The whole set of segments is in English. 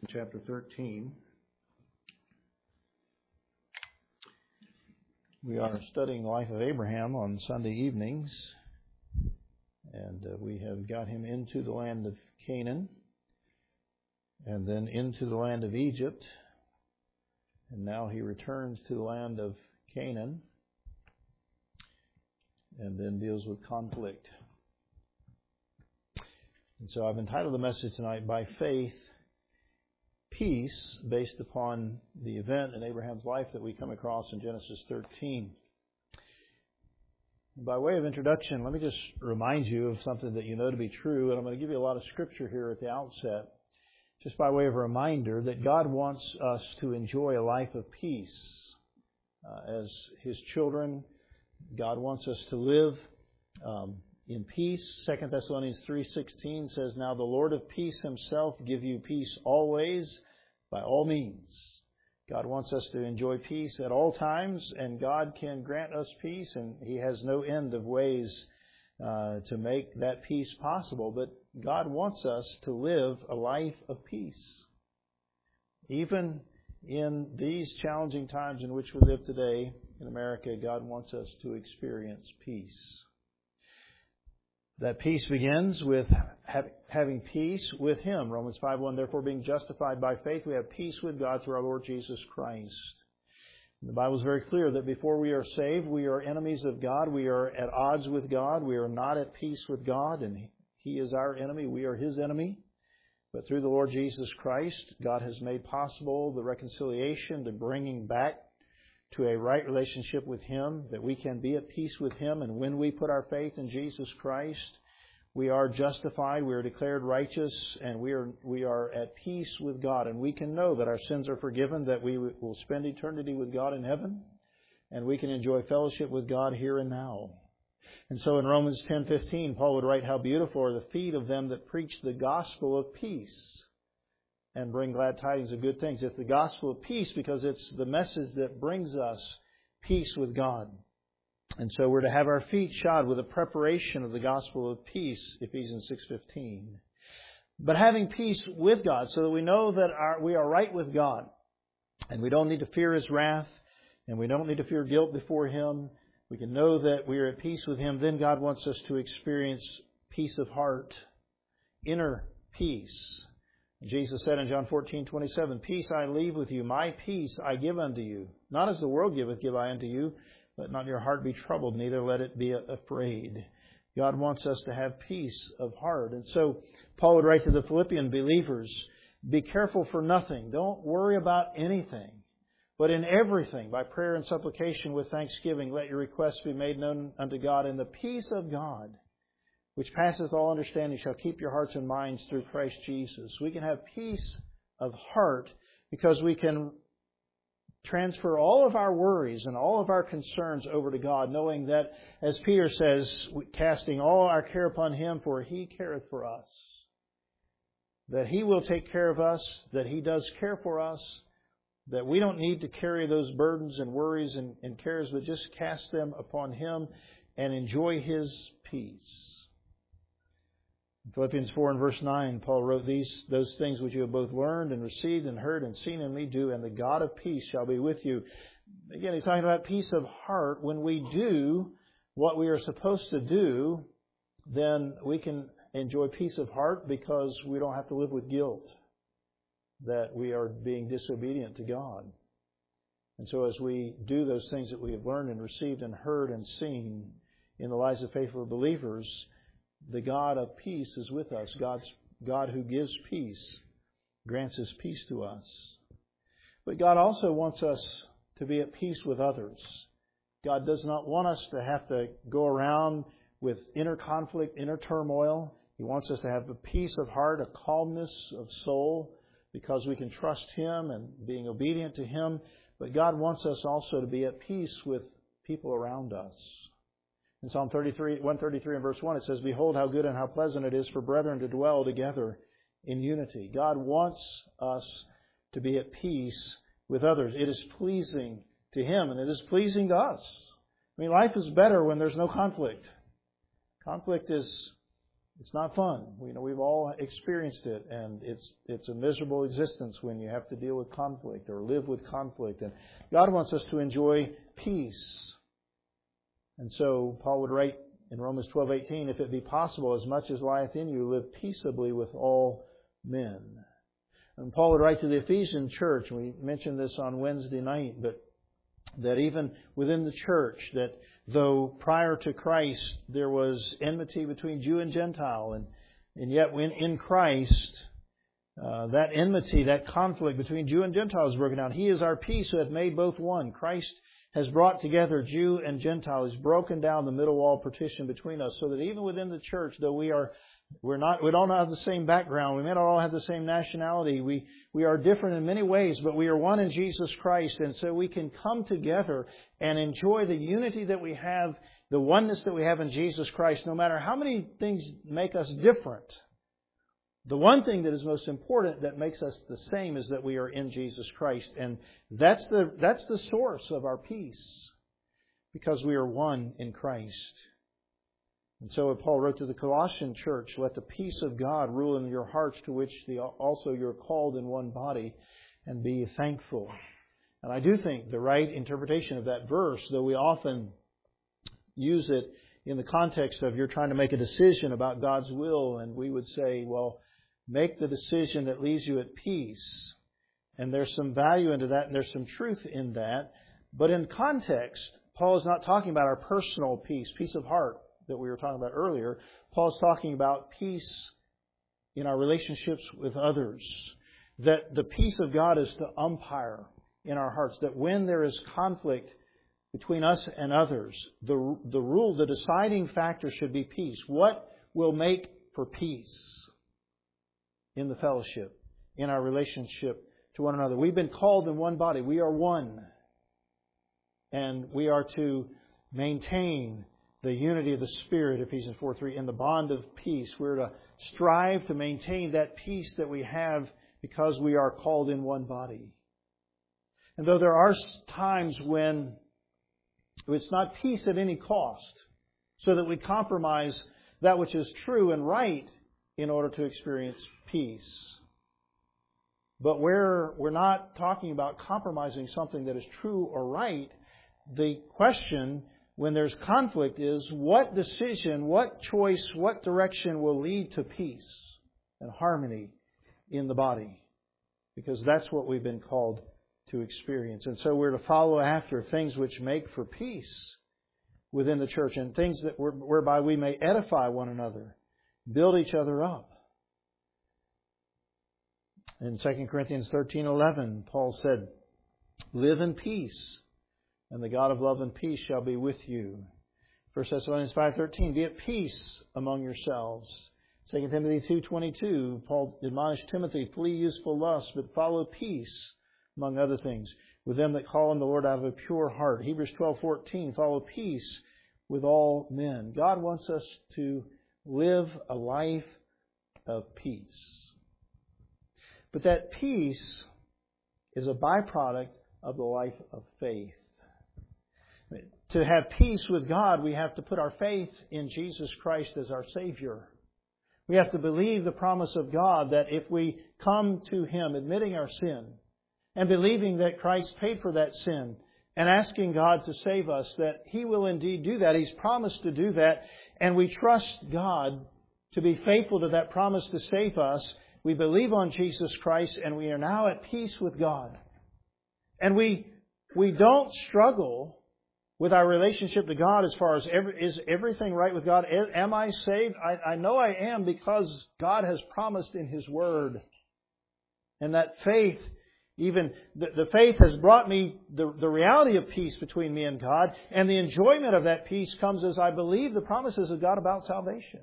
chapter 13. We are studying the life of Abraham on Sunday evenings, and we have got him into the land of Canaan, and then into the land of Egypt, and now he returns to the land of Canaan, and then deals with conflict. And so I've entitled the message tonight, By Faith, Peace, based upon the event in Abraham's life that we come across in Genesis 13. By way of introduction, let me just remind you of something that you know to be true, and I'm going to give you a lot of scripture here at the outset, just by way of a reminder that God wants us to enjoy a life of peace. As His children, God wants us to live in peace. 2 Thessalonians 3:16 says, "Now the Lord of peace Himself give you peace always, by all means." God wants us to enjoy peace at all times, and God can grant us peace, and He has no end of ways to make that peace possible. But God wants us to live a life of peace. Even in these challenging times in which we live today in America, God wants us to experience peace. That peace begins with having peace with Him. Romans 5:1, "Therefore being justified by faith, we have peace with God through our Lord Jesus Christ." The Bible is very clear that before we are saved, we are enemies of God. We are at odds with God. We are not at peace with God, and He is our enemy. We are His enemy. But through the Lord Jesus Christ, God has made possible the reconciliation, the bringing back to a right relationship with Him, that we can be at peace with Him. And when we put our faith in Jesus Christ, we are justified, we are declared righteous, and we are at peace with God. And we can know that our sins are forgiven, that we will spend eternity with God in heaven, and we can enjoy fellowship with God here and now. And so in Romans 10:15, Paul would write, "How beautiful are the feet of them that preach the gospel of peace and bring glad tidings of good things." It's the gospel of peace because it's the message that brings us peace with God. And so we're to have our feet shod with the preparation of the gospel of peace, Ephesians 6:15. But having peace with God so that we know that we are right with God, and we don't need to fear His wrath, and we don't need to fear guilt before Him. We can know that we are at peace with Him. Then God wants us to experience peace of heart, inner peace. Jesus said in John 14:27, "Peace I leave with you, my peace I give unto you. Not as the world giveth, give I unto you. Let not your heart be troubled, neither let it be afraid." God wants us to have peace of heart. And so Paul would write to the Philippian believers, "Be careful for nothing." Don't worry about anything. "But in everything, by prayer and supplication with thanksgiving, let your requests be made known unto God. And the peace of God, which passeth all understanding, shall keep your hearts and minds through Christ Jesus." We can have peace of heart because we can transfer all of our worries and all of our concerns over to God, knowing that, as Peter says, casting all our care upon Him, for He careth for us. That He will take care of us, that He does care for us, that we don't need to carry those burdens and worries and cares, but just cast them upon Him and enjoy His peace. In Philippians 4 and verse 9, Paul wrote, "Those things which you have both learned and received and heard and seen in me do, and the God of peace shall be with you." Again, he's talking about peace of heart. When we do what we are supposed to do, then we can enjoy peace of heart because we don't have to live with guilt that we are being disobedient to God. And so as we do those things that we have learned and received and heard and seen in the lives of faithful believers, the God of peace is with us. God who gives peace grants His peace to us. But God also wants us to be at peace with others. God does not want us to have to go around with inner conflict, inner turmoil. He wants us to have a peace of heart, a calmness of soul, because we can trust Him and being obedient to Him. But God wants us also to be at peace with people around us. In Psalm 133 and verse 1, it says, "Behold how good and how pleasant it is for brethren to dwell together in unity." God wants us to be at peace with others. It is pleasing to Him, and it is pleasing to us. I mean, life is better when there's no conflict. Conflict is It's not fun. We've all experienced it, and it's a miserable existence when you have to deal with conflict or live with conflict. And God wants us to enjoy peace. And so Paul would write in Romans 12:18, if it be possible, as much as lieth in you, live peaceably with all men. And Paul would write to the Ephesian church, and we mentioned this on Wednesday night, but that even within the church, that though prior to Christ there was enmity between Jew and Gentile, and yet when in Christ, that enmity, that conflict between Jew and Gentile is broken down. He is our peace who hath made both one. Christ has brought together Jew and Gentile. He's broken down the middle wall partition between us, so that even within the church, though we don't have the same background, we may not all have the same nationality, we are different in many ways, but we are one in Jesus Christ, and so we can come together and enjoy the unity that we have, the oneness that we have in Jesus Christ, no matter how many things make us different. The one thing that is most important that makes us the same is that we are in Jesus Christ, and that's the source of our peace, because we are one in Christ. And so Paul wrote to the Colossian church, let the peace of God rule in your hearts, to which also you're called in one body, and be thankful. And I do think the right interpretation of that verse, though we often use it in the context of you're trying to make a decision about God's will, and we would say, well, make the decision that leaves you at peace. And there's some value into that, and there's some truth in that. But in context, Paul is not talking about our personal peace of heart, that we were talking about earlier. Paul's talking about peace in our relationships with others. That the peace of God is the umpire in our hearts. That when there is conflict between us and others, the rule, the deciding factor should be peace. What will make for peace in the fellowship, in our relationship to one another? We've been called in one body. We are one. And we are to maintain the unity of the Spirit, Ephesians 4:3, in the bond of peace. We're to strive to maintain that peace that we have because we are called in one body. And though there are times when it's not peace at any cost, so that we compromise that which is true and right in order to experience peace. But where we're not talking about compromising something that is true or right, the question when there's conflict is what decision, what choice, what direction will lead to peace and harmony in the body. Because that's what we've been called to experience. And so we're to follow after things which make for peace within the church, and things that whereby we may edify one another, build each other up. In 2 Corinthians 13:11, Paul said, live in peace, and the God of love and peace shall be with you. 1 Thessalonians 5:13, be at peace among yourselves. 2 Timothy 2:22, Paul admonished Timothy, flee useful lusts, but follow peace, among other things, with them that call on the Lord out of a pure heart. Hebrews 12:14, follow peace with all men. God wants us to live a life of peace. But that peace is a byproduct of the life of faith. To have peace with God, we have to put our faith in Jesus Christ as our Savior. We have to believe the promise of God that if we come to Him admitting our sin and believing that Christ paid for that sin and asking God to save us, that He will indeed do that. He's promised to do that, and we trust God to be faithful to that promise to save us. We believe on Jesus Christ, and we are now at peace with God. And we don't struggle with our relationship to God as far as is everything right with God? Am I saved? I know I am because God has promised in His Word. And that faith, even the faith has brought me the reality of peace between me and God. And the enjoyment of that peace comes as I believe the promises of God about salvation.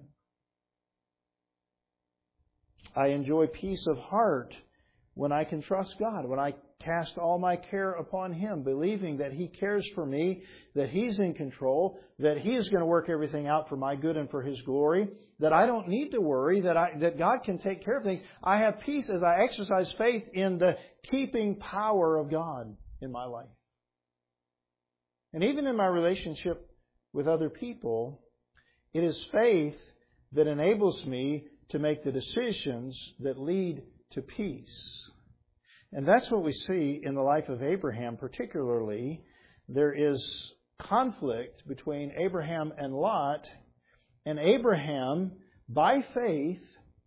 I enjoy peace of heart when I can trust God, when I cast all my care upon Him, believing that He cares for me, that He's in control, that He is going to work everything out for my good and for His glory, that I don't need to worry, that God can take care of things. I have peace as I exercise faith in the keeping power of God in my life. And even in my relationship with other people, it is faith that enables me to make the decisions that lead to peace. And that's what we see in the life of Abraham particularly. There is conflict between Abraham and Lot, and Abraham, by faith,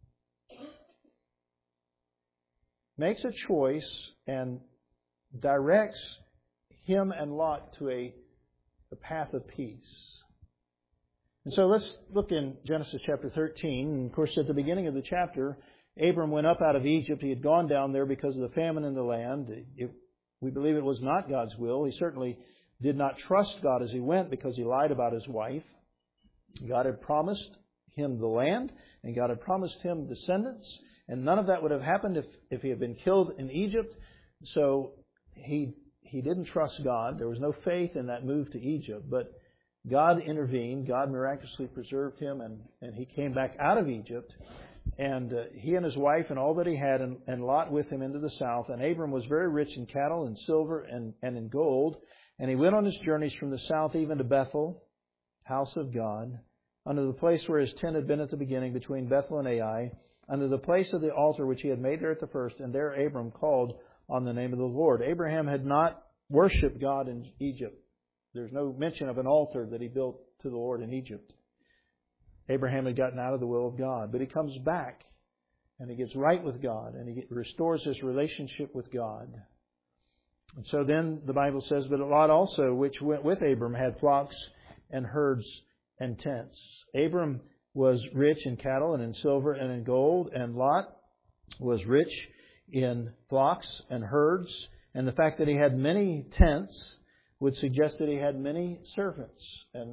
makes a choice and directs him and Lot to a path of peace. And so let's look in Genesis chapter 13. And of course, at the beginning of the chapter, Abram went up out of Egypt. He had gone down there because of the famine in the land. We believe it was not God's will. He certainly did not trust God as he went because he lied about his wife. God had promised him the land, and God had promised him descendants, and none of that would have happened if he had been killed in Egypt. So he didn't trust God. There was no faith in that move to Egypt, but God intervened. God miraculously preserved him, and he came back out of Egypt. And he and his wife and all that he had, and Lot with him into the south. And Abram was very rich in cattle and silver and in gold. And he went on his journeys from the south even to Bethel, house of God, unto the place where his tent had been at the beginning, between Bethel and Ai, unto the place of the altar which he had made there at the first. And there Abram called on the name of the Lord. Abraham had not worshipped God in Egypt. There's no mention of an altar that he built to the Lord in Egypt. Abraham had gotten out of the will of God. But he comes back and he gets right with God and he restores his relationship with God. And so then the Bible says, but Lot also, which went with Abram, had flocks and herds and tents. Abram was rich in cattle and in silver and in gold, and Lot was rich in flocks and herds. And the fact that he had many tents would suggest that he had many servants. And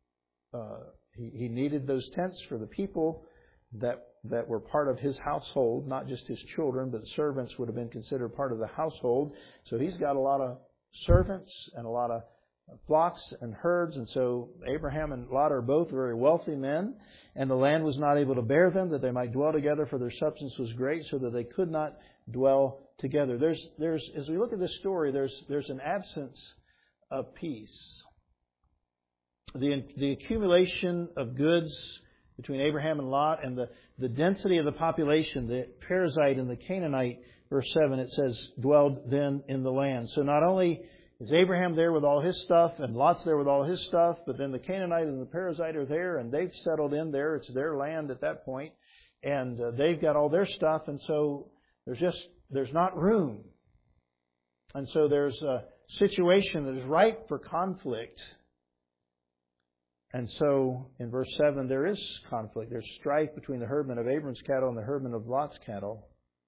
he needed those tents for the people that were part of his household, not just his children, but servants would have been considered part of the household. So he's got a lot of servants and a lot of flocks and herds. And so Abraham and Lot are both very wealthy men, and the land was not able to bear them, that they might dwell together, for their substance was great, so that they could not dwell together. There's as we look at this story, there's an absence of peace. The accumulation of goods between Abraham and Lot, and the density of the population, the Perizzite and the Canaanite, verse 7, it says, dwelled then in the land. So not only is Abraham there with all his stuff, and Lot's there with all his stuff, but then the Canaanite and the Perizzite are there, and they've settled in there. It's their land at that point, and they've got all their stuff, and so there's not room. And so there's a situation that is ripe for conflict. And so, in verse 7, there is conflict. There's strife between the herdmen of Abram's cattle and the herdmen of Lot's cattle.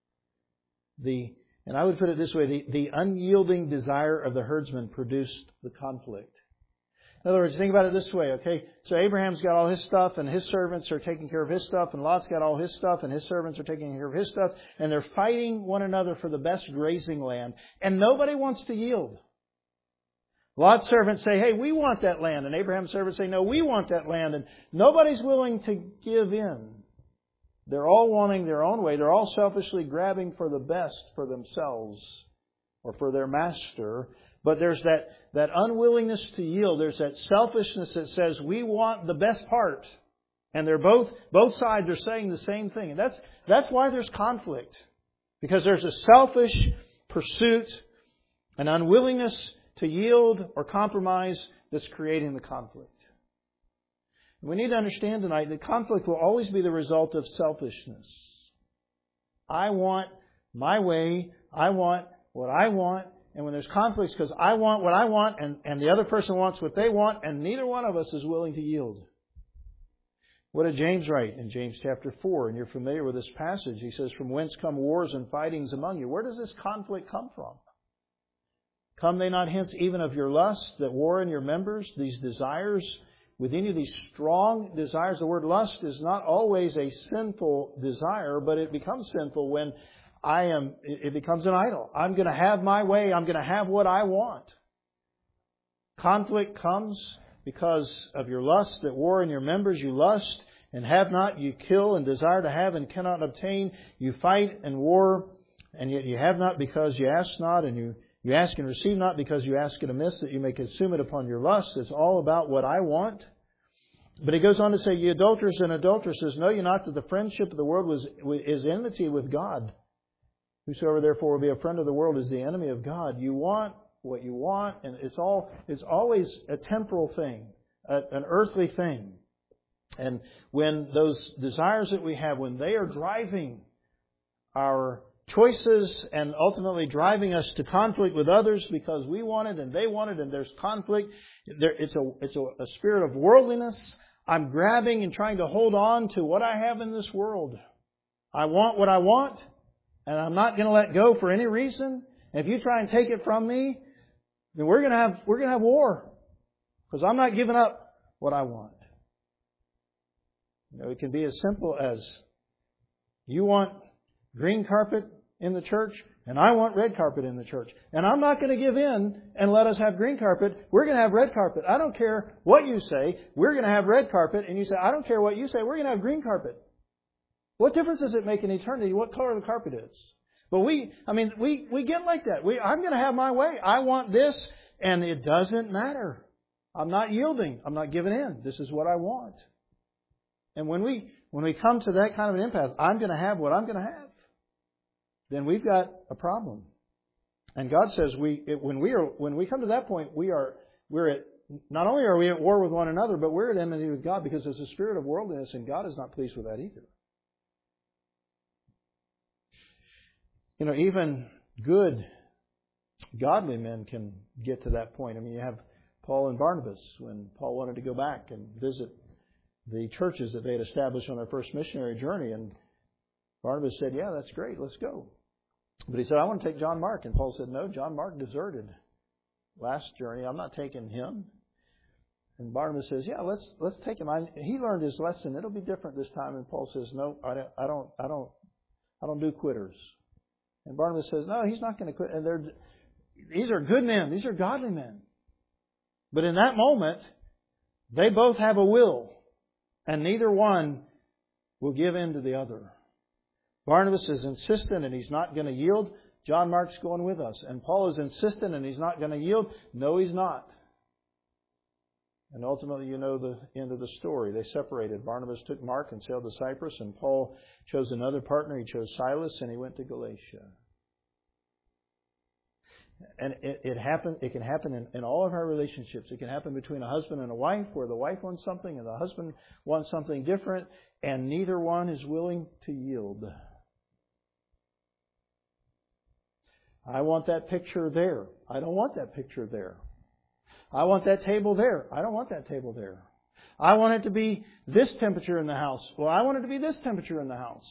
And I would put it this way, the unyielding desire of the herdsmen produced the conflict. In other words, think about it this way, okay? So Abraham's got all his stuff, and his servants are taking care of his stuff, and Lot's got all his stuff, and his servants are taking care of his stuff, and they're fighting one another for the best grazing land, and nobody wants to yield. Lot's servants say, hey, we want that land. And Abraham's servants say, no, we want that land. And nobody's willing to give in. They're all wanting their own way. They're all selfishly grabbing for the best for themselves or for their master. But there's that unwillingness to yield. There's that selfishness that says, we want the best part. And they're both sides are saying the same thing. And that's why there's conflict. Because there's a selfish pursuit, an unwillingness to yield or compromise that's creating the conflict. We need to understand tonight that conflict will always be the result of selfishness. I want my way. I want what I want. And when there's conflicts because I want what I want and the other person wants what they want, and neither one of us is willing to yield. What did James write in James chapter 4? And you're familiar with this passage. He says, from whence come wars and fightings among you? Where does this conflict come from? Come they not hence even of your lusts that war in your members, these desires within you, these strong desires. The word lust is not always a sinful desire, but it becomes sinful when it becomes an idol. I'm going to have my way. I'm going to have what I want. Conflict comes because of your lust that war in your members. You lust and have not. You kill and desire to have and cannot obtain. You fight and war, and yet you have not because you ask not, and you ask and receive not because you ask it amiss, that you may consume it upon your lust. It's all about what I want. But he goes on to say, ye adulterers and adulteresses, know ye not that the friendship of the world is enmity with God? Whosoever therefore will be a friend of the world is the enemy of God. You want what you want, and it's always a temporal thing, an earthly thing. And when those desires that we have, when they are driving our choices and ultimately driving us to conflict with others because we want it and they want it and there's conflict, it's a spirit of worldliness. I'm grabbing and trying to hold on to what I have in this world. I want what I want, and I'm not going to let go for any reason. And if you try and take it from me, then we're going to have war, because I'm not giving up what I want. It can be as simple as you want green carpet in the church, and I want red carpet in the church. And I'm not going to give in and let us have green carpet. We're going to have red carpet. I don't care what you say. We're going to have red carpet. And you say, I don't care what you say. We're going to have green carpet. What difference does it make in eternity what color the carpet is? But we get like that. I'm going to have my way. I want this, and it doesn't matter. I'm not yielding. I'm not giving in. This is what I want. And when we come to that kind of an impasse, I'm going to have what I'm going to have, then we've got a problem. And God says when we come to that point, not only are we at war with one another, but we're at enmity with God, because there's a spirit of worldliness, and God is not pleased with that either. Even good, godly men can get to that point. I mean, you have Paul and Barnabas, when Paul wanted to go back and visit the churches that they had established on their first missionary journey. And Barnabas said, yeah, that's great, let's go. But he said, I want to take John Mark. And Paul said, no, John Mark deserted last journey. I'm not taking him. And Barnabas says, yeah, let's take him. He learned his lesson. It'll be different this time. And Paul says, no, I don't do quitters. And Barnabas says, no, he's not going to quit. And these are good men. These are godly men. But in that moment, they both have a will. And neither one will give in to the other. Barnabas is insistent and he's not going to yield. John Mark's going with us. And Paul is insistent and he's not going to yield. No, he's not. And ultimately, you know the end of the story. They separated. Barnabas took Mark and sailed to Cyprus, and Paul chose another partner. He chose Silas, and he went to Galatia. And it can happen in all of our relationships. It can happen between a husband and a wife, where the wife wants something and the husband wants something different, and neither one is willing to yield. I want that picture there. I don't want that picture there. I want that table there. I don't want that table there. I want it to be this temperature in the house. Well, I want it to be this temperature in the house.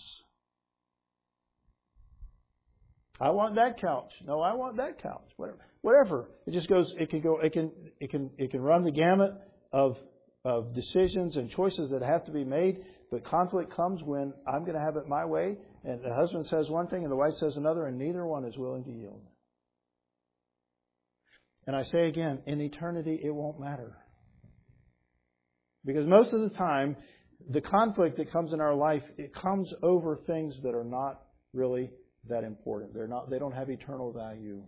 I want that couch. No, I want that couch. Whatever. It just goes. It can run the gamut of decisions and choices that have to be made. But conflict comes when I'm going to have it my way, and the husband says one thing and the wife says another, and neither one is willing to yield. And I say again, in eternity, it won't matter. Because most of the time, the conflict that comes in our life, it comes over things that are not really that important. They don't have eternal value.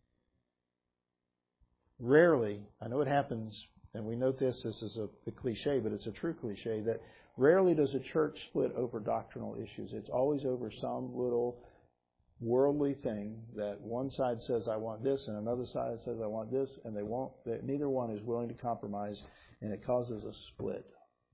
Rarely, I know it happens, and we note this is a cliche, but it's a true cliche, that rarely does a church split over doctrinal issues. It's always over some little worldly thing that one side says, I want this, and another side says, I want this, and neither one is willing to compromise, and it causes a split.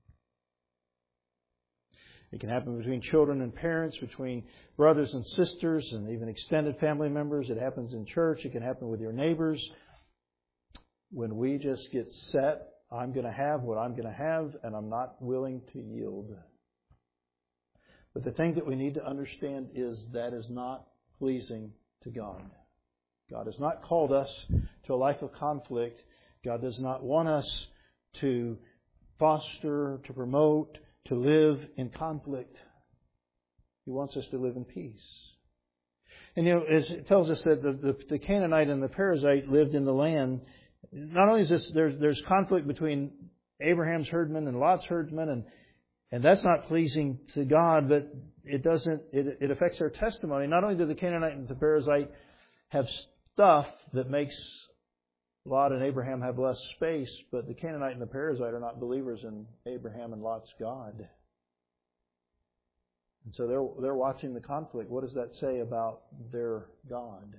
It can happen between children and parents, between brothers and sisters, and even extended family members. It happens in church. It can happen with your neighbors. When we just get set, I'm going to have what I'm going to have, and I'm not willing to yield. But the thing that we need to understand is that is not pleasing to God. God has not called us to a life of conflict. God does not want us to foster, to promote, to live in conflict. He wants us to live in peace. And as it tells us that the Canaanite and the Perizzite lived in the land. Not only is this, there's conflict between Abraham's herdmen and Lot's herdmen, and that's not pleasing to God, but it affects their testimony. Not only do the Canaanite and the Perizzite have stuff that makes Lot and Abraham have less space, but the Canaanite and the Perizzite are not believers in Abraham and Lot's God. And so they're watching the conflict. What does that say about their God?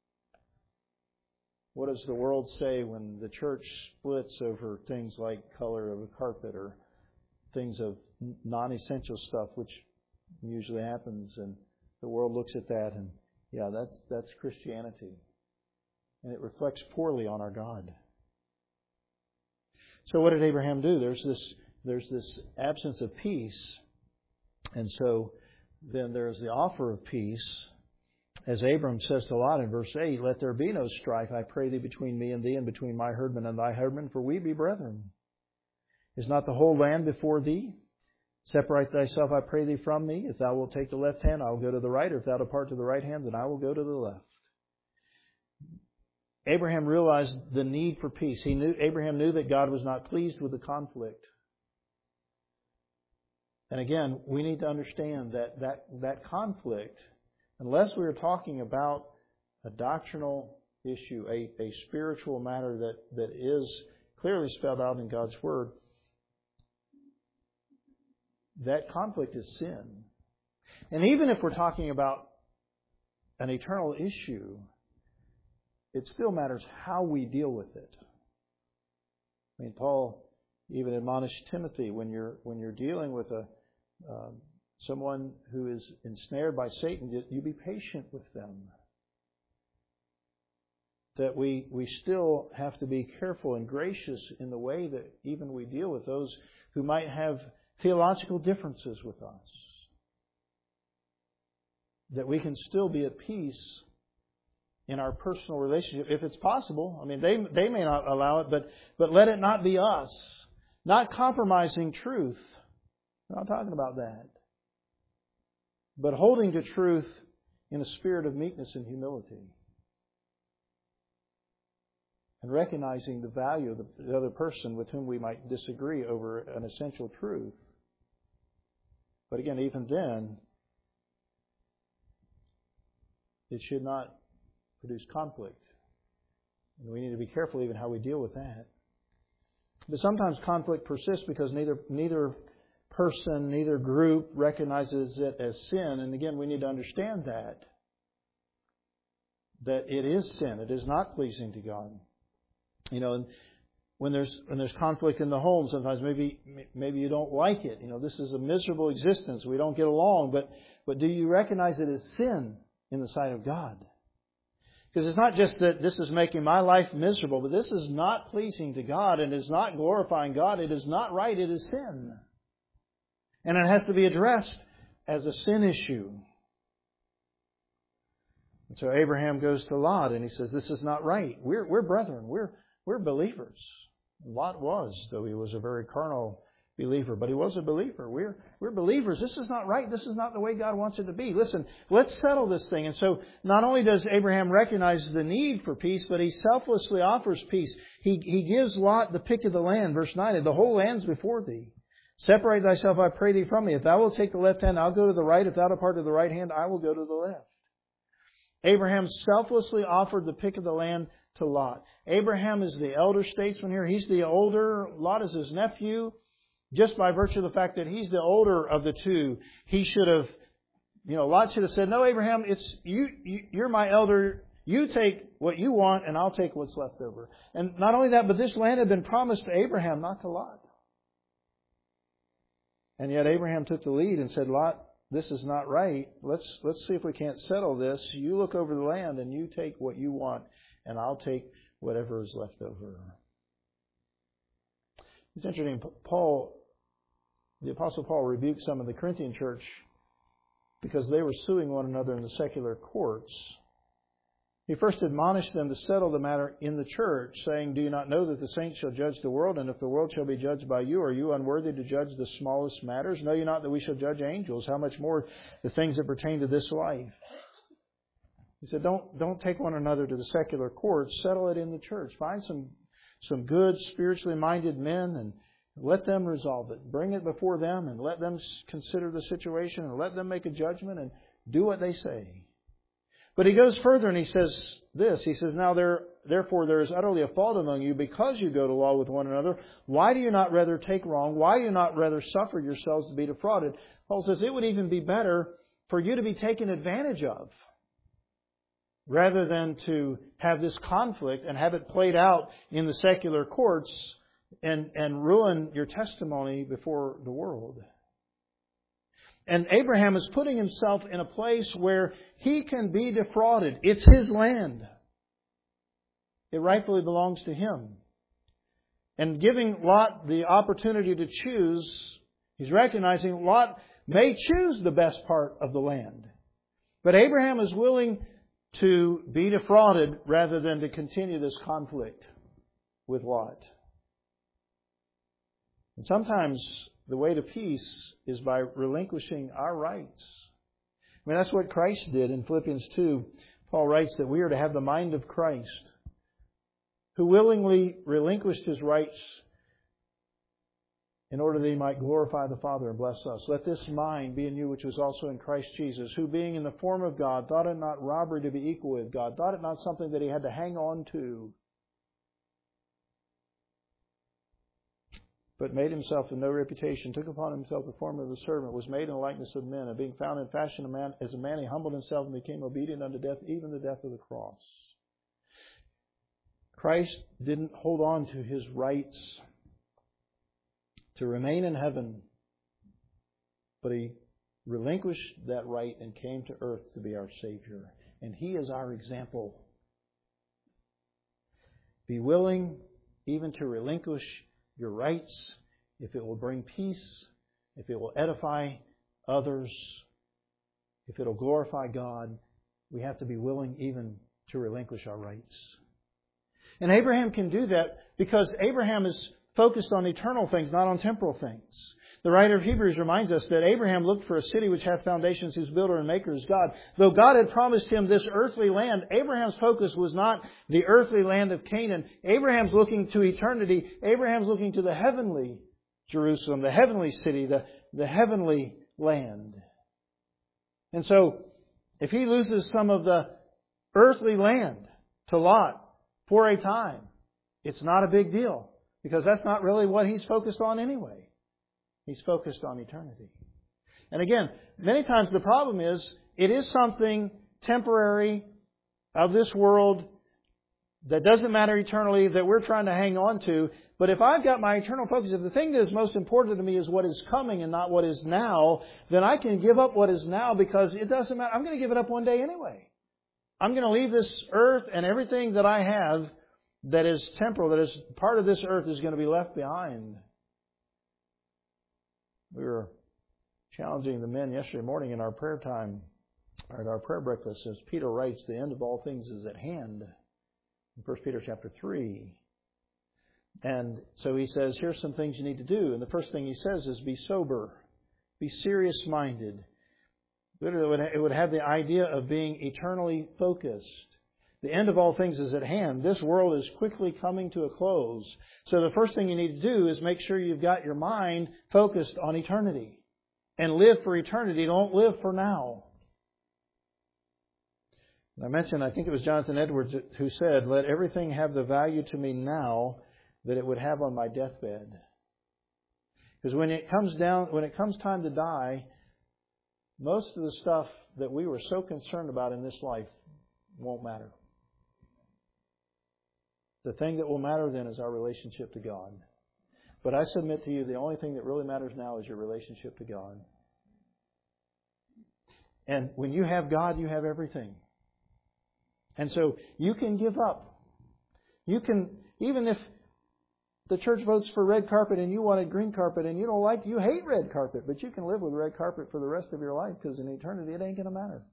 What does the world say when the church splits over things like color of a carpet or things of non-essential stuff, which usually happens, and the world looks at that and, yeah, that's Christianity. And it reflects poorly on our God. So what did Abraham do? There's this absence of peace. And so then there's the offer of peace. As Abram says to Lot in verse 8, "Let there be no strife, I pray thee, between me and thee, and between my herdmen and thy herdmen, for we be brethren. Is not the whole land before thee? Separate thyself, I pray thee, from me. If thou wilt take the left hand, I will go to the right. Or if thou depart to the right hand, then I will go to the left." Abraham realized the need for peace. Abraham knew that God was not pleased with the conflict. And again, we need to understand that conflict, unless we are talking about a doctrinal issue, a spiritual matter that is clearly spelled out in God's Word, that conflict is sin. And even if we're talking about an eternal issue, it still matters how we deal with it. I mean, Paul even admonished Timothy, when you're dealing with someone who is ensnared by Satan, you be patient with them. That we still have to be careful and gracious in the way that even we deal with those who might have theological differences with us. That we can still be at peace in our personal relationship, if it's possible. I mean, they may not allow it, but let it not be us. Not compromising truth. I'm not talking about that. But holding to truth in a spirit of meekness and humility. And recognizing the value of the other person with whom we might disagree over an essential truth. But again, even then, it should not produce conflict. And we need to be careful even how we deal with that. But sometimes conflict persists because neither person, neither group recognizes it as sin. And again, we need to understand that it is sin. It is not pleasing to God. You know, when there's conflict in the home, sometimes maybe you don't like it. You know, this is a miserable existence. We don't get along. But do you recognize it as sin in the sight of God? Because it's not just that this is making my life miserable, but this is not pleasing to God and is not glorifying God. It is not right. It is sin. And it has to be addressed as a sin issue. And so Abraham goes to Lot and he says, "This is not right. We're brethren. We're believers." Lot was, though he was a very carnal believer, but he was a believer. We're believers. This is not right. This is not the way God wants it to be. Listen, let's settle this thing. And so not only does Abraham recognize the need for peace, but he selflessly offers peace. He gives Lot the pick of the land. Verse 9, "The whole land's before thee. Separate thyself, I pray thee, from me. If thou wilt take the left hand, I'll go to the right. If thou depart to the right hand, I will go to the left." Abraham selflessly offered the pick of the land to Lot. Abraham is the elder statesman here. He's the older. Lot is his nephew. Just by virtue of the fact that he's the older of the two, he should have, Lot should have said, "No, Abraham, it's you're my elder. You take what you want and I'll take what's left over." And not only that, but this land had been promised to Abraham, not to Lot. And yet Abraham took the lead and said, "Lot, this is not right. Let's see if we can't settle this. You look over the land and you take what you want and I'll take whatever is left over." It's interesting, the Apostle Paul rebuked some of the Corinthian church because they were suing one another in the secular courts. He first admonished them to settle the matter in the church, saying, "Do you not know that the saints shall judge the world? And if the world shall be judged by you, are you unworthy to judge the smallest matters? Know you not that we shall judge angels? How much more the things that pertain to this life?" He said, don't take one another to the secular courts. Settle it in the church. Find some good, spiritually minded men and let them resolve it. Bring it before them and let them consider the situation and let them make a judgment and do what they say. But he goes further and he says this. He says, "Now there therefore there is utterly a fault among you, because you go to law with one another. Why do you not rather take wrong? Why do you not rather suffer yourselves to be defrauded? Paul says it would even be better for you to be taken advantage of, rather than to have this conflict and have it played out in the secular courts and ruin your testimony before the world. And Abraham is putting himself in a place where he can be defrauded. It's his land. It rightfully belongs to him. And giving Lot the opportunity to choose, he's recognizing Lot may choose the best part of the land. But Abraham is willing to be defrauded rather than to continue this conflict with Lot. And sometimes the way to peace is by relinquishing our rights. I mean, that's what Christ did in Philippians 2. Paul writes that we are to have the mind of Christ, who willingly relinquished His rights in order that He might glorify the Father and bless us. Let this mind be in you which was also in Christ Jesus, who being in the form of God, thought it not robbery to be equal with God, thought it not something that He had to hang on to, but made Himself of no reputation, took upon Himself the form of a servant, was made in the likeness of men, and being found in fashion as a man, He humbled Himself and became obedient unto death, even the death of the cross. Christ didn't hold on to His rights to remain in heaven, but He relinquished that right and came to earth to be our Savior. And He is our example. Be willing even to relinquish your rights if it will bring peace, if it will edify others, if it will glorify God. We have to be willing even to relinquish our rights. And Abraham can do that because Abraham is focused on eternal things, not on temporal things. The writer of Hebrews reminds us that Abraham looked for a city which hath foundations, whose builder and maker is God. Though God had promised him this earthly land, Abraham's focus was not the earthly land of Canaan. Abraham's looking to eternity. Abraham's looking to the heavenly Jerusalem, the heavenly city, the heavenly land. And so, if he loses some of the earthly land to Lot for a time, it's not a big deal, because that's not really what he's focused on anyway. He's focused on eternity. And again, many times the problem is, it is something temporary of this world that doesn't matter eternally, that we're trying to hang on to. But if I've got my eternal focus, if the thing that is most important to me is what is coming and not what is now, then I can give up what is now, because it doesn't matter. I'm going to give it up one day anyway. I'm going to leave this earth, and everything that I have that is temporal, that is part of this earth, is going to be left behind. We were challenging the men yesterday morning in our prayer time, or at our prayer breakfast, as Peter writes, the end of all things is at hand, in 1 Peter chapter 3. And so he says, here's some things you need to do. And the first thing he says is be sober, be serious-minded. Literally, it would have the idea of being eternally focused. The end of all things is at hand. This world is quickly coming to a close. So the first thing you need to do is make sure you've got your mind focused on eternity. And live for eternity. Don't live for now. I mentioned, I think it was Jonathan Edwards who said, let everything have the value to me now that it would have on my deathbed. Because when it comes time to die, most of the stuff that we were so concerned about in this life won't matter. The thing that will matter then is our relationship to God. But I submit to you, the only thing that really matters now is your relationship to God. And when you have God, you have everything. And so you can give up. You can, even if the church votes for red carpet and you wanted green carpet and you hate red carpet, but you can live with red carpet for the rest of your life, because in eternity it ain't going to matter.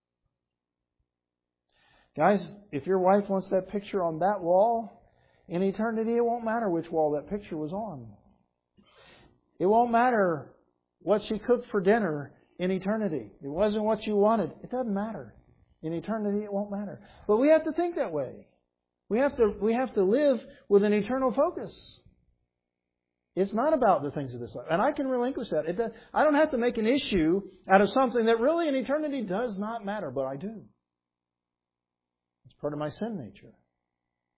Guys, if your wife wants that picture on that wall, in eternity it won't matter which wall that picture was on. It won't matter what she cooked for dinner in eternity. It wasn't what you wanted. It doesn't matter. In eternity it won't matter. But we have to think that way. We have to live with an eternal focus. It's not about the things of this life. And I can relinquish that. I don't have to make an issue out of something that really in eternity does not matter, but I do. It's part of my sin nature.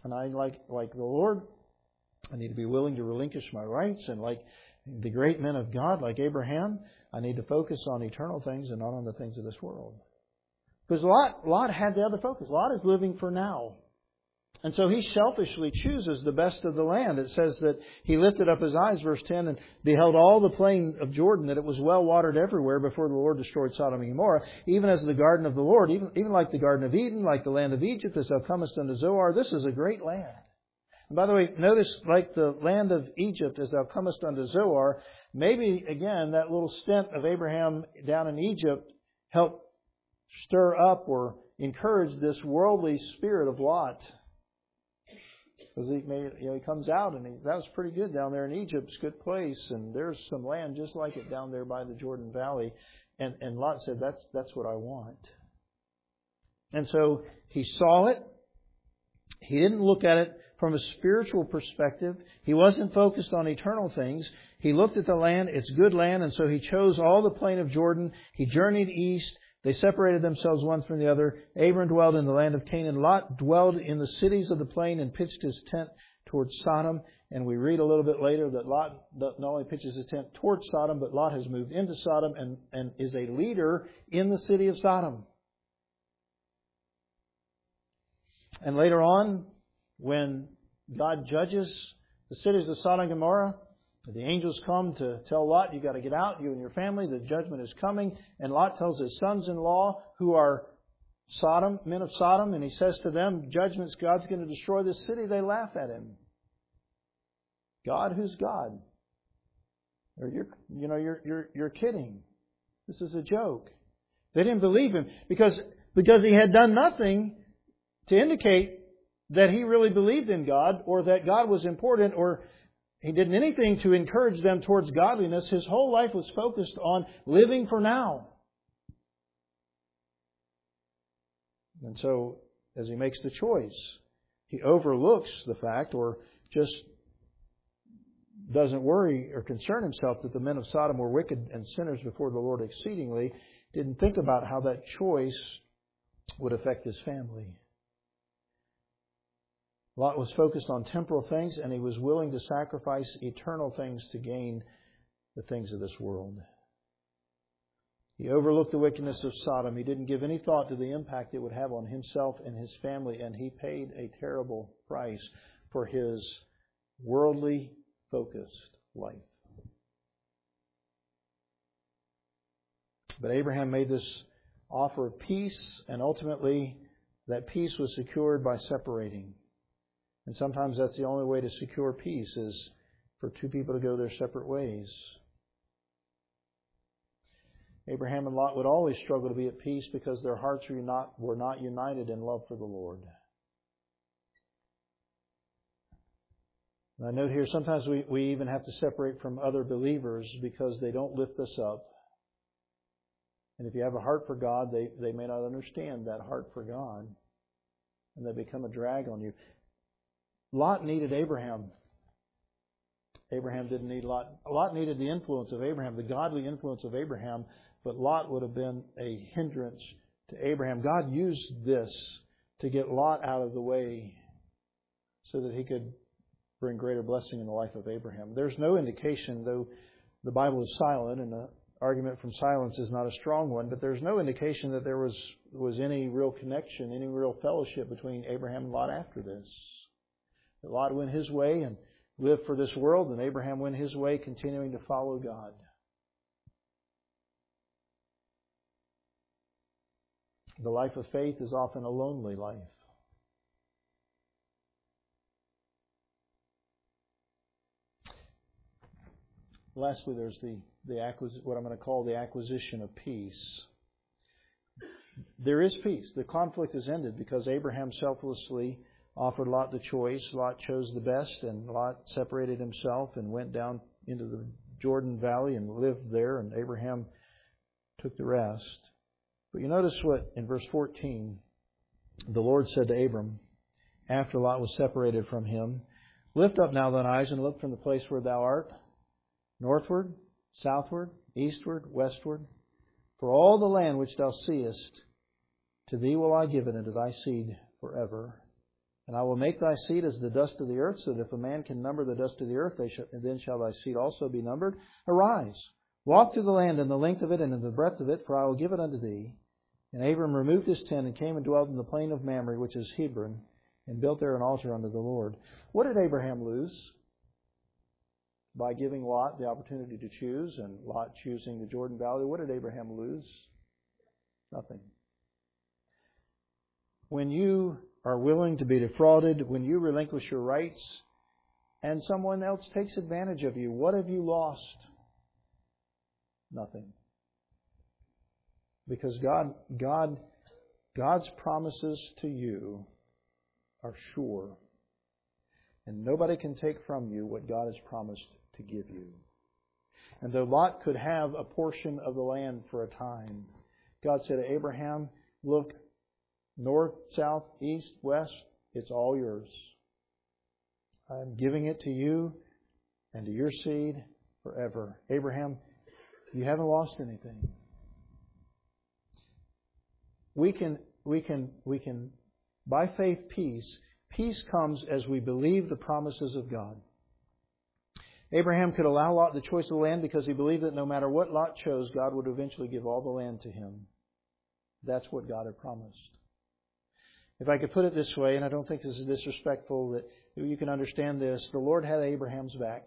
And I, like the Lord, I need to be willing to relinquish my rights. And like the great men of God, like Abraham, I need to focus on eternal things and not on the things of this world. Because Lot had the other focus. Lot is living for now. And so he selfishly chooses the best of the land. It says that he lifted up his eyes, verse 10, and beheld all the plain of Jordan, that it was well watered everywhere before the Lord destroyed Sodom and Gomorrah, even as the garden of the Lord, even like the garden of Eden, like the land of Egypt, as thou comest unto Zoar. This is a great land. And by the way, notice, like the land of Egypt, as thou comest unto Zoar, maybe, again, that little stint of Abraham down in Egypt helped stir up or encourage this worldly spirit of Lot. Because he comes out and that was pretty good down there in Egypt. It's a good place, and there's some land just like it down there by the Jordan Valley. And Lot said, that's what I want. And so he saw it. He didn't look at it from a spiritual perspective. He wasn't focused on eternal things. He looked at the land. It's good land, and so he chose all the plain of Jordan. He journeyed east. They separated themselves one from the other. Abram dwelled in the land of Canaan. Lot dwelled in the cities of the plain and pitched his tent towards Sodom. And we read a little bit later that Lot not only pitches his tent towards Sodom, but Lot has moved into Sodom and is a leader in the city of Sodom. And later on, when God judges the cities of Sodom and Gomorrah, the angels come to tell Lot, you've got to get out, you and your family, the judgment is coming. And Lot tells his sons-in-law, who are men of Sodom, and he says to them, judgments, God's going to destroy this city. They laugh at him. God, who's God? Or you're kidding. This is a joke. They didn't believe him because he had done nothing to indicate that he really believed in God or that God was important, or he didn't anything to encourage them towards godliness. His whole life was focused on living for now. And so, as he makes the choice, he overlooks the fact, or just doesn't worry or concern himself that the men of Sodom were wicked and sinners before the Lord exceedingly. Didn't think about how that choice would affect his family. Lot was focused on temporal things, and he was willing to sacrifice eternal things to gain the things of this world. He overlooked the wickedness of Sodom. He didn't give any thought to the impact it would have on himself and his family, and he paid a terrible price for his worldly focused life. But Abraham made this offer of peace, and ultimately that peace was secured by separating. And sometimes that's the only way to secure peace, is for two people to go their separate ways. Abraham and Lot would always struggle to be at peace because their hearts were not united in love for the Lord. And I note here, sometimes we even have to separate from other believers because they don't lift us up. And if you have a heart for God, they may not understand that heart for God, and they become a drag on you. Lot needed Abraham. Abraham didn't need Lot. Lot needed the influence of Abraham, the godly influence of Abraham, but Lot would have been a hindrance to Abraham. God used this to get Lot out of the way so that he could bring greater blessing in the life of Abraham. There's no indication, though the Bible is silent, and the argument from silence is not a strong one, but there's no indication that there was any real connection, any real fellowship between Abraham and Lot after this. Lot went his way and lived for this world, and Abraham went his way, continuing to follow God. The life of faith is often a lonely life. Lastly, there's what I'm going to call the acquisition of peace. There is peace. The conflict is ended because Abraham selflessly offered Lot the choice. Lot chose the best, and Lot separated himself and went down into the Jordan Valley and lived there, and Abraham took the rest. But you notice what in verse 14, the Lord said to Abram, after Lot was separated from him, lift up now thine eyes and look from the place where thou art, northward, southward, eastward, westward. For all the land which thou seest, to thee will I give it, and to thy seed forever. And I will make thy seed as the dust of the earth, so that if a man can number the dust of the earth, then shall thy seed also be numbered. Arise, walk through the land in the length of it and in the breadth of it, for I will give it unto thee. And Abram removed his tent and came and dwelt in the plain of Mamre, which is Hebron, and built there an altar unto the Lord. What did Abraham lose by giving Lot the opportunity to choose, and Lot choosing the Jordan Valley? What did Abraham lose? Nothing. When you are willing to be defrauded, when you relinquish your rights, and someone else takes advantage of you, what have you lost? Nothing. Because God's promises to you are sure. And nobody can take from you what God has promised to give you. And though Lot could have a portion of the land for a time, God said to Abraham, look, north, south, east, west, it's all yours. I'm giving it to you and to your seed forever. Abraham, you haven't lost anything. We can, by faith, peace. Peace comes as we believe the promises of God. Abraham could allow Lot the choice of the land because he believed that no matter what Lot chose, God would eventually give all the land to him. That's what God had promised. If I could put it this way, and I don't think this is disrespectful, that you can understand this, the Lord had Abraham's back.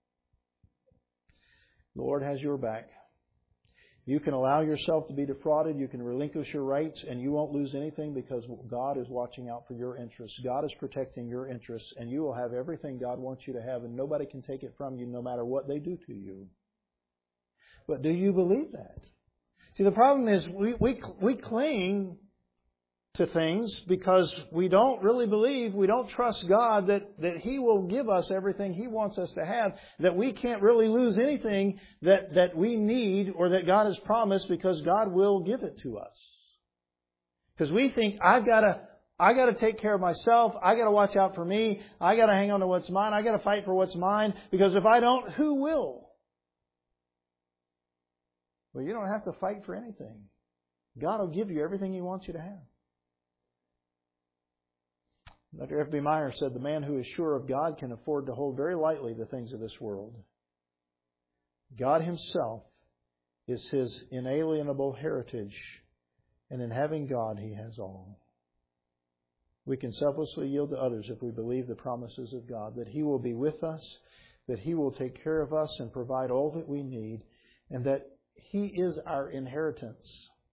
The Lord has your back. You can allow yourself to be defrauded. You can relinquish your rights, and you won't lose anything because God is watching out for your interests. God is protecting your interests, and you will have everything God wants you to have, and nobody can take it from you no matter what they do to you. But do you believe that? See, the problem is we cling to things because we don't really believe, we don't trust God that He will give us everything He wants us to have, that we can't really lose anything that we need or that God has promised because God will give it to us. Because we think, I got to take care of myself, I got to watch out for me, I got to hang on to what's mine, I got to fight for what's mine, because if I don't, who will? Well, you don't have to fight for anything. God will give you everything He wants you to have. Dr. F.B. Meyer said, the man who is sure of God can afford to hold very lightly the things of this world. God Himself is his inalienable heritage, and in having God, he has all. We can selflessly yield to others if we believe the promises of God, that He will be with us, that He will take care of us and provide all that we need, and that He is our inheritance.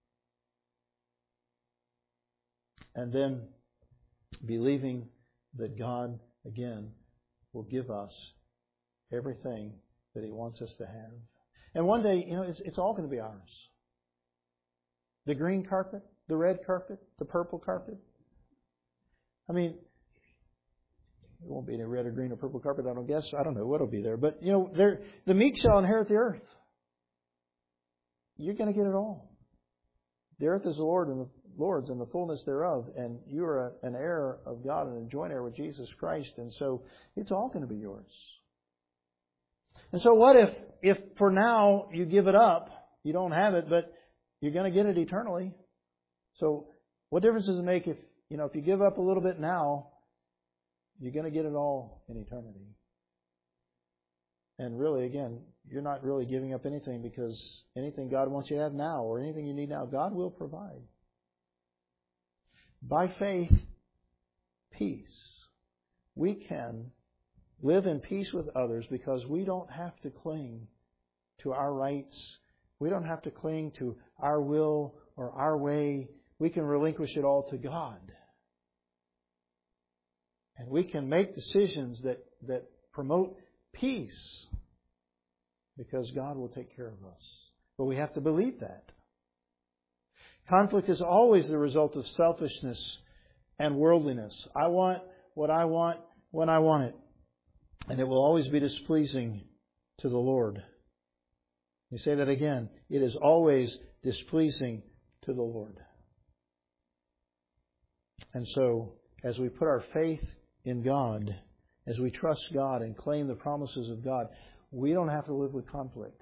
And then believing that God, again, will give us everything that He wants us to have. And one day, it's all going to be ours. The green carpet, the red carpet, the purple carpet. I mean, there won't be any red or green or purple carpet, I don't guess. I don't know what will be there. But, the meek shall inherit the earth. You're going to get it all. The earth is the Lord's and the fullness thereof, and you are an heir of God and a joint heir with Jesus Christ, and so it's all going to be yours. And so what if for now you give it up, you don't have it, but you're going to get it eternally? So what difference does it make if you give up a little bit now, you're going to get it all in eternity? And really, again, you're not really giving up anything, because anything God wants you to have now or anything you need now, God will provide. By faith, peace. We can live in peace with others because we don't have to cling to our rights. We don't have to cling to our will or our way. We can relinquish it all to God. And we can make decisions that promote peace because God will take care of us. But we have to believe that. Conflict is always the result of selfishness and worldliness. I want what I want when I want it. And it will always be displeasing to the Lord. Let me say that again. It is always displeasing to the Lord. And so, as we put our faith in God, as we trust God and claim the promises of God, we don't have to live with conflict,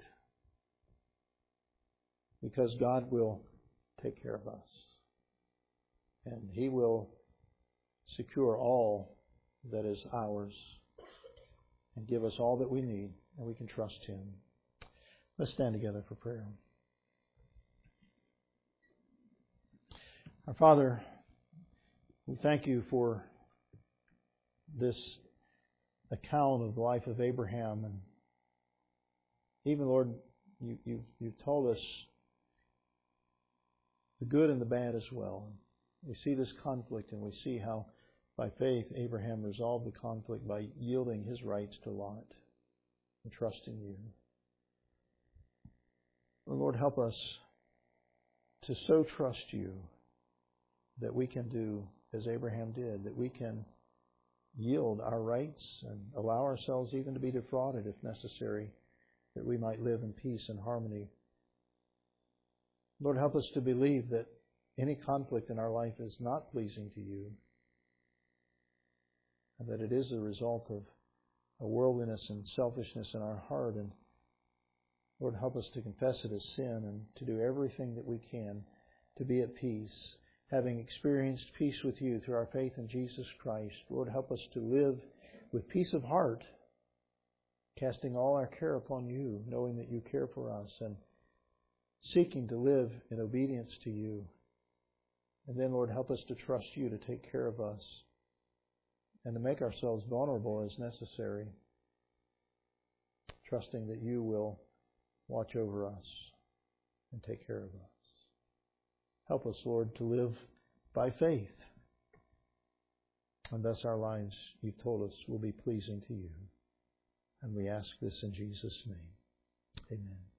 because God will take care of us. And He will secure all that is ours and give us all that we need, and we can trust Him. Let's stand together for prayer. Our Father, we thank You for this account of the life of Abraham. And even, Lord, You've told us the good and the bad as well. We see this conflict, and we see how by faith Abraham resolved the conflict by yielding his rights to Lot and trusting You. Lord, help us to so trust You that we can do as Abraham did, that we can yield our rights and allow ourselves even to be defrauded if necessary, that we might live in peace and harmony. Lord, help us to believe that any conflict in our life is not pleasing to You, and that it is a result of a worldliness and selfishness in our heart. And Lord, help us to confess it as sin and to do everything that we can to be at peace, having experienced peace with You through our faith in Jesus Christ. Lord, help us to live with peace of heart, casting all our care upon You, knowing that You care for us, and seeking to live in obedience to You. And then, Lord, help us to trust You to take care of us and to make ourselves vulnerable as necessary, trusting that You will watch over us and take care of us. Help us, Lord, to live by faith, and thus our lives, You've told us, will be pleasing to You. And we ask this in Jesus' name. Amen.